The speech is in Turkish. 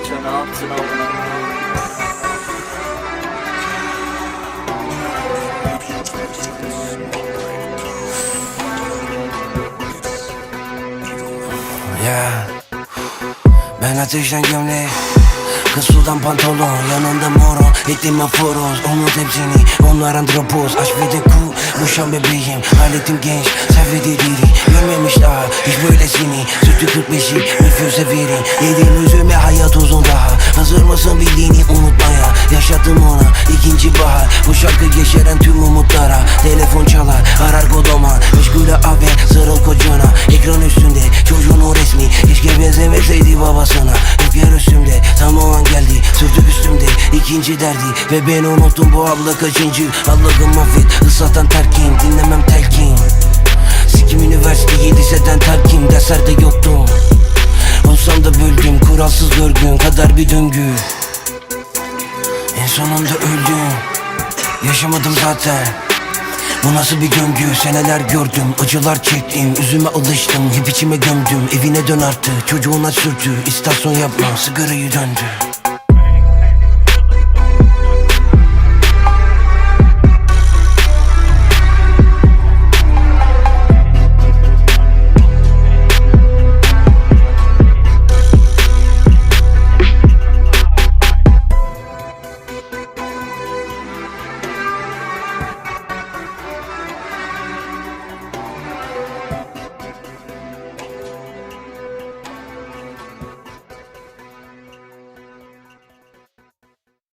Ya ne yaptın oğlum? Yeah. Ben ateşten gömlek, kız sudan pantolon, yanında moro, ettim aforoz. Umut hepsini, onlar andropoz. Aşk ve de ku, boşan bebeğim. Halletim genç, sevdi diri. Görmemiş daha hiç böylesini. Sütü 45'i, nüfusa verin. Yediğin üzüme hayat uzun daha. Hazır mısın bildiğini unutmaya? Yaşattım ona ikinci bahar. Bu şarkı yeşeren tüm umutlara. Telefon çalar, arar kodoma. Meşgule abi, sarıl kocana. Ekran üstünde, çocuğun o resmi. Keşke benzemeseydi babasına. Hep yer üstümde, tam o an geldi. Sürtük üstümde, ikinci derdi. Ve ben unuttum bu abla kaçıncı. Allah'ım affet, ıslatan terkin. Dinlemem telkin. Sikim üniversiteyi liseden terkim. Derslerde yoktum. Olsam da böldüm, kuralsız görgün kadar bir döngü. En sonunda öldüm. Yaşamadım zaten. Bu nasıl bir döngü? Seneler gördüm, acılar çektim, üzüme alıştım, hep içime gömdüm. Evine dön artık, çocuğuna sürdü, istasyon yapma, sigarayı döndü.